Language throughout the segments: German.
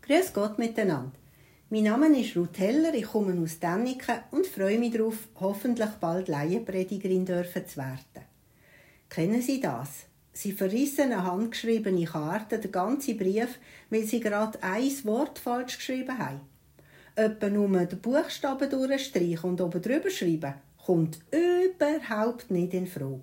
Grüß Gott miteinander. Mein Name ist Ruth Heller, ich komme aus Däniken und freue mich darauf, hoffentlich bald Laienpredigerin zu werden. Kennen Sie das? Sie verrissen eine handgeschriebene Karte, den ganzen Brief, weil Sie gerade ein Wort falsch geschrieben haben. Etwa nur den Buchstaben durchstreichen und oben drüber schreiben, kommt überhaupt nicht in Frage.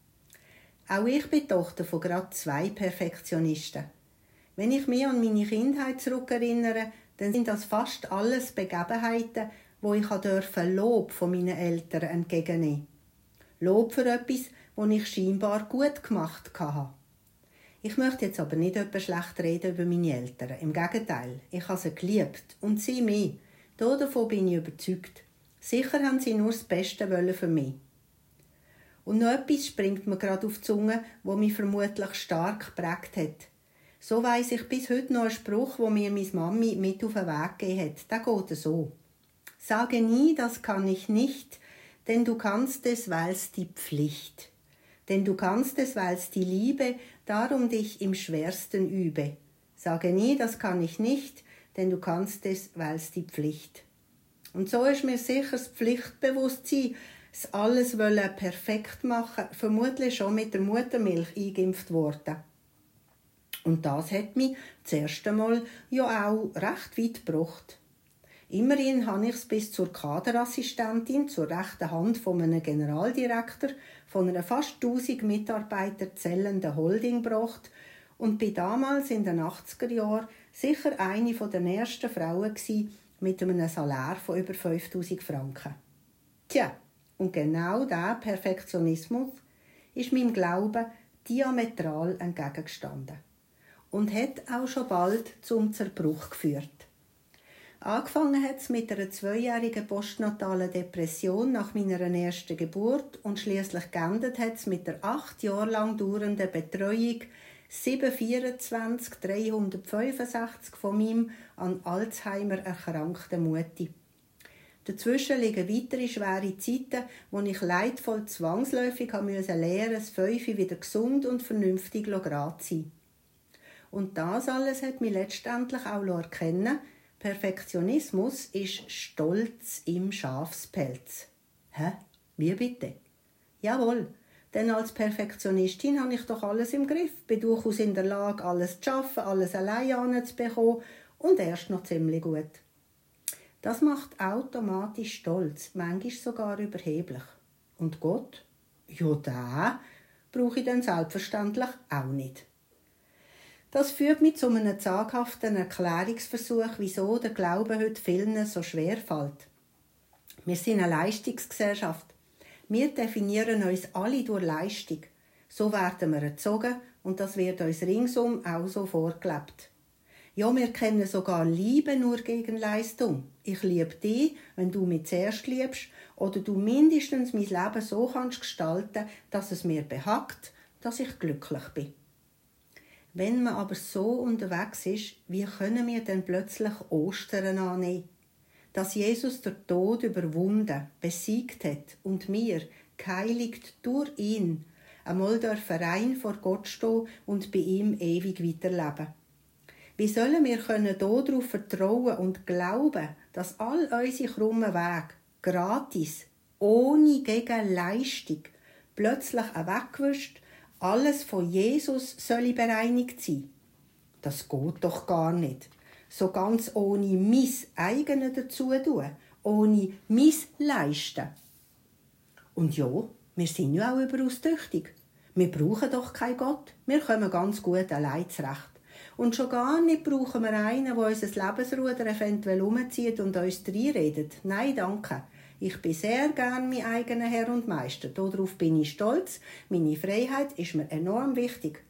Auch ich bin Tochter von gerade 2 Perfektionisten. Wenn ich mich an meine Kindheit zurückerinnere, dann sind das fast alles Begebenheiten, wo ich Lob von meinen Eltern entgegennehmen durfte. Lob für etwas, das ich scheinbar gut gemacht habe. Ich möchte jetzt aber nicht etwas schlecht reden über meine Eltern. Im Gegenteil, ich habe sie geliebt und sie mich. Davon bin ich überzeugt. Sicher haben sie nur das Beste für mich. Und noch etwas springt mir gerade auf die Zunge, das mich vermutlich stark geprägt hat. So weiss ich bis heute noch einen Spruch, den mir meine Mami mit auf den Weg gegeben hat. Der geht so: Sage nie, das kann ich nicht, denn du kannst es, weil's die Pflicht. Denn du kannst es, weil's die Liebe, darum dich im Schwersten übe. Sage nie, das kann ich nicht, denn du kannst es, weil's die Pflicht. Und so ist mir sicher das Pflichtbewusstsein, das alles perfekt machen, vermutlich schon mit der Muttermilch eingeimpft worden. Und das hat mich das erste Mal ja auch recht weit gebracht. Immerhin habe ich es bis zur Kaderassistentin, zur rechten Hand von einem Generaldirektor, von einer fast 1000 Mitarbeiter zählenden Holding gebracht und bin damals in den 80er Jahren sicher eine der ersten Frauen mit einem Salär von über 5000 Franken. Tja, und genau dieser Perfektionismus ist meinem Glauben diametral entgegengestanden und hat auch schon bald zum Zerbruch geführt. Angefangen hat es mit einer 2-jährigen postnatalen Depression nach meiner ersten Geburt und schliesslich geendet hat es mit der 8 Jahre lang dauernden Betreuung 724-365 von meinem an Alzheimer erkrankten Mutti. Dazwischen liegen weitere schwere Zeiten, wo ich leidvoll zwangsläufig lernen musste, das 5 wieder gesund und vernünftig gerade zu sein. Und das alles hat mich letztendlich auch erkennen, Perfektionismus ist Stolz im Schafspelz. Hä? Wie bitte? Jawohl, denn als Perfektionistin habe ich doch alles im Griff, bin durchaus in der Lage, alles zu schaffen, alles allein anzubekommen und erst noch ziemlich gut. Das macht automatisch stolz, manchmal sogar überheblich. Und Gott? Ja, den brauche ich dann selbstverständlich auch nicht. Das führt mich zu einem zaghaften Erklärungsversuch, wieso der Glaube heute vielen so schwer fällt. Wir sind eine Leistungsgesellschaft. Wir definieren uns alle durch Leistung. So werden wir erzogen und das wird uns ringsum auch so vorgelebt. Ja, wir kennen sogar Liebe nur gegen Leistung. Ich liebe dich, wenn du mich zuerst liebst oder du mindestens mein Leben so kannst gestalten, dass es mir behagt, dass ich glücklich bin. Wenn man aber so unterwegs ist, wie können wir denn plötzlich Ostern annehmen? Dass Jesus den Tod überwunden, besiegt hat und wir, geheiligt durch ihn, einmal rein vor Gott stehen und bei ihm ewig weiterleben. Wie sollen wir darauf vertrauen und glauben, dass all unsere krummen Wege gratis, ohne Gegenleistung, plötzlich weggewischt, alles von Jesus soll bereinigt sein? Das geht doch gar nicht. So ganz ohne mein eigenes Dazutun, ohne mein Leisten. Und ja, wir sind ja auch überaus tüchtig. Wir brauchen doch keinen Gott. Wir kommen ganz gut allein zurecht. Und schon gar nicht brauchen wir einen, der unser Lebensruder eventuell umzieht und uns reinredet. Nein, danke. Ich bin sehr gern mein eigener Herr und Meister. Darauf bin ich stolz. Meine Freiheit ist mir enorm wichtig.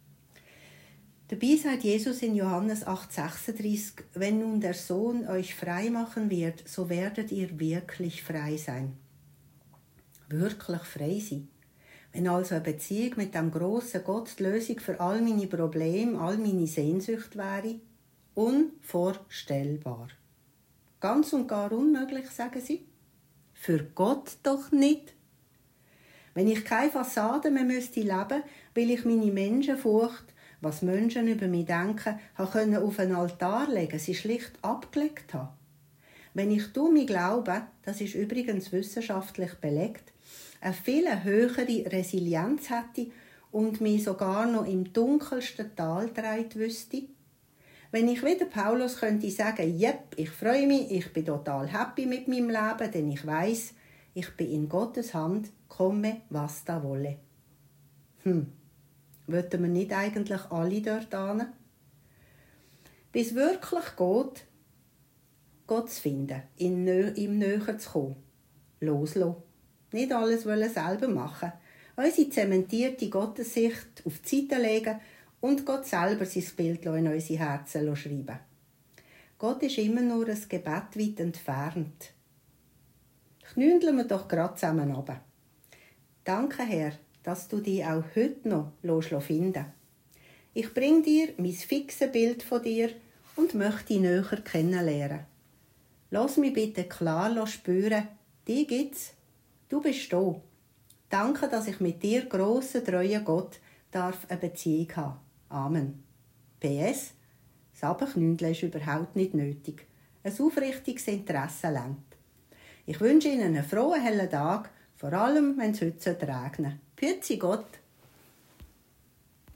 Dabei sagt Jesus in Johannes 8,36: Wenn nun der Sohn euch frei machen wird, so werdet ihr wirklich frei sein. Wirklich frei sein. Wenn also eine Beziehung mit dem grossen Gott die Lösung für all meine Probleme, all meine Sehnsucht wäre, unvorstellbar. Ganz und gar unmöglich, sagen sie. Für Gott doch nicht. Wenn ich keine Fassade mehr leben müsste, weil ich meine Menschenfurcht, was Menschen über mich denken, habe auf einen Altar legen, sie schlicht abgelegt habe. Wenn ich mein Glauben, das ist übrigens wissenschaftlich belegt, eine viel höhere Resilienz hätte und mich sogar noch im dunkelsten Tal treibt wüsste. Wenn ich wieder Paulus könnte sagen, jep, ich freue mich, ich bin total happy mit meinem Leben, denn ich weiss, ich bin in Gottes Hand, komme, was da wolle. Wollten wir nicht eigentlich alle dort hin? Bis wirklich geht, Gott zu finden, ihm näher zu kommen, loslassen. Nicht alles selber machen, unsere zementierte Gottessicht auf die Seite legen und Gott selber sein Bild in unsere Herzen schreiben. Gott ist immer nur ein Gebet weit entfernt. Knündeln wir doch gerade zusammen runter. Danke, Herr, dass du dich auch heute noch finden lässt. Ich bringe dir mein fixes Bild von dir und möchte dich näher kennenlernen. Lass mich bitte klar spüren, dich gibt's, du bist da. Danke, dass ich mit dir, grossen, treuen Gott, eine Beziehung haben. Amen. PS, das Abknündeln ist überhaupt nicht nötig. Ein aufrichtiges Interesse reicht. Ich wünsche Ihnen einen frohen, hellen Tag, vor allem, wenn es heute regnet. Pützi Gott!